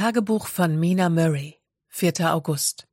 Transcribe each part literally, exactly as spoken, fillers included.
Tagebuch von Mina Murray, vierter August.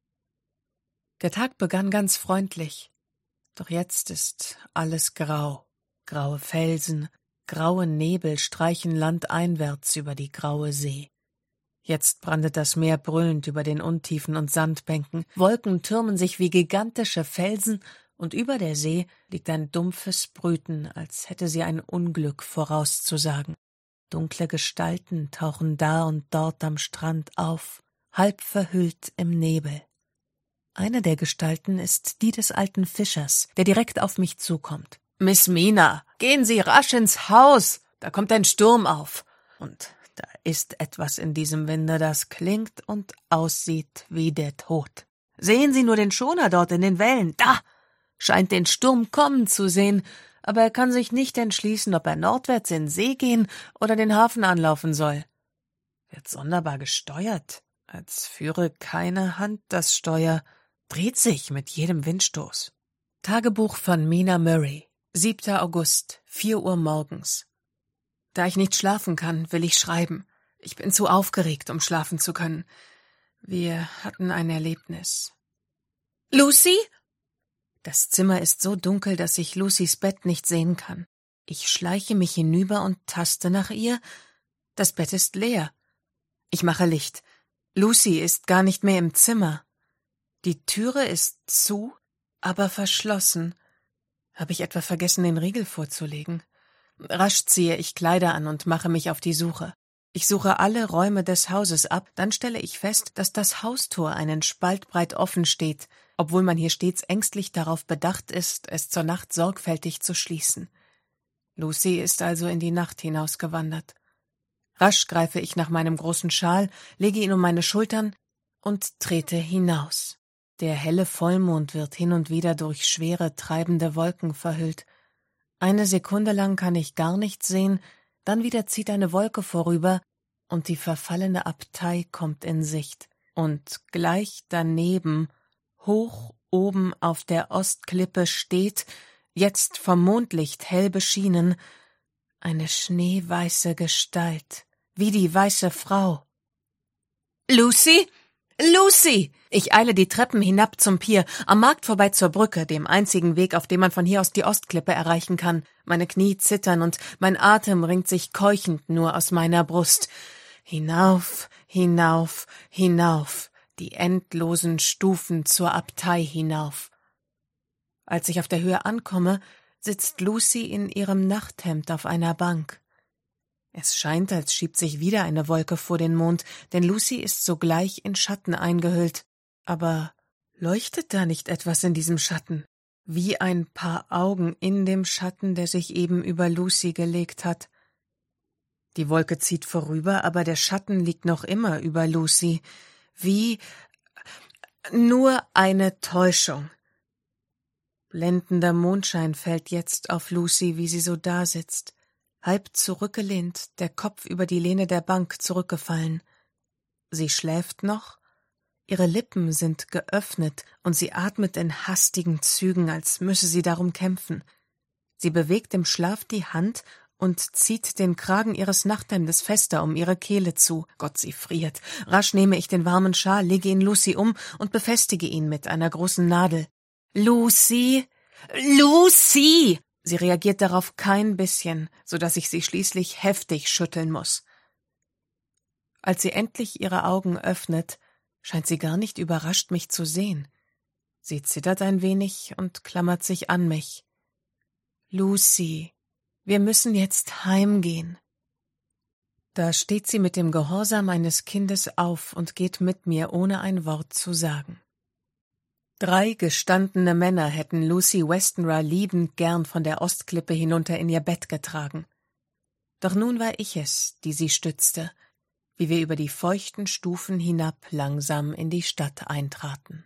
Der Tag begann ganz freundlich, doch jetzt ist alles grau. Graue Felsen, graue Nebel streichen landeinwärts über die graue See. Jetzt brandet das Meer brüllend über den Untiefen und Sandbänken, Wolken türmen sich wie gigantische Felsen, und über der See liegt ein dumpfes Brüten, als hätte sie ein Unglück vorauszusagen. Dunkle Gestalten tauchen da und dort am Strand auf, halb verhüllt im Nebel. Eine der Gestalten ist die des alten Fischers, der direkt auf mich zukommt. »Miss Mina, gehen Sie rasch ins Haus, da kommt ein Sturm auf. Und da ist etwas in diesem Winde, das klingt und aussieht wie der Tod. Sehen Sie nur den Schoner dort in den Wellen, da! Scheint den Sturm kommen zu sehen, aber er kann sich nicht entschließen, ob er nordwärts in See gehen oder den Hafen anlaufen soll. Wird sonderbar gesteuert, als führe keine Hand das Steuer, dreht sich mit jedem Windstoß.« Tagebuch von Mina Murray, siebter August, vier Uhr morgens. Da ich nicht schlafen kann, will ich schreiben. Ich bin zu aufgeregt, um schlafen zu können. Wir hatten ein Erlebnis. »Lucy?« Das Zimmer ist so dunkel, dass ich Lucys Bett nicht sehen kann. Ich schleiche mich hinüber und taste nach ihr. Das Bett ist leer. Ich mache Licht. Lucy ist gar nicht mehr im Zimmer. Die Türe ist zu, aber verschlossen. Habe ich etwa vergessen, den Riegel vorzulegen? Rasch ziehe ich Kleider an und mache mich auf die Suche. Ich suche alle Räume des Hauses ab, dann stelle ich fest, dass das Haustor einen Spalt breit offen steht, obwohl man hier stets ängstlich darauf bedacht ist, es zur Nacht sorgfältig zu schließen. Lucy ist also in die Nacht hinausgewandert. Rasch greife ich nach meinem großen Schal, lege ihn um meine Schultern und trete hinaus. Der helle Vollmond wird hin und wieder durch schwere, treibende Wolken verhüllt. Eine Sekunde lang kann ich gar nichts sehen, dann wieder zieht eine Wolke vorüber, und die verfallene Abtei kommt in Sicht. Und gleich daneben, hoch oben auf der Ostklippe steht, jetzt vom Mondlicht hell beschienen, eine schneeweiße Gestalt, wie die weiße Frau. »Lucy? Lucy!« Ich eile die Treppen hinab zum Pier, am Markt vorbei zur Brücke, dem einzigen Weg, auf dem man von hier aus die Ostklippe erreichen kann. Meine Knie zittern und mein Atem ringt sich keuchend nur aus meiner Brust. Hinauf, hinauf, hinauf, die endlosen Stufen zur Abtei hinauf. Als ich auf der Höhe ankomme, sitzt Lucy in ihrem Nachthemd auf einer Bank. Es scheint, als schiebt sich wieder eine Wolke vor den Mond, denn Lucy ist sogleich in Schatten eingehüllt. Aber leuchtet da nicht etwas in diesem Schatten? Wie ein paar Augen in dem Schatten, der sich eben über Lucy gelegt hat. Die Wolke zieht vorüber, aber der Schatten liegt noch immer über Lucy. Wie nur eine Täuschung. Blendender Mondschein fällt jetzt auf Lucy, wie sie so dasitzt. Halb zurückgelehnt, der Kopf über die Lehne der Bank zurückgefallen. Sie schläft noch, ihre Lippen sind geöffnet und sie atmet in hastigen Zügen, als müsse sie darum kämpfen. Sie bewegt im Schlaf die Hand und zieht den Kragen ihres Nachthemdes fester um ihre Kehle zu. Gott, sie friert. Rasch nehme ich den warmen Schal, lege ihn Lucy um und befestige ihn mit einer großen Nadel. »Lucy! Lucy!« Sie reagiert darauf kein bisschen, so dass ich sie schließlich heftig schütteln muss. Als sie endlich ihre Augen öffnet, scheint sie gar nicht überrascht, mich zu sehen. Sie zittert ein wenig und klammert sich an mich. »Lucy, wir müssen jetzt heimgehen.« Da steht sie mit dem Gehorsam eines Kindes auf und geht mit mir, ohne ein Wort zu sagen. Drei gestandene Männer hätten Lucy Westenra liebend gern von der Ostklippe hinunter in ihr Bett getragen. Doch nun war ich es, die sie stützte, wie wir über die feuchten Stufen hinab langsam in die Stadt eintraten.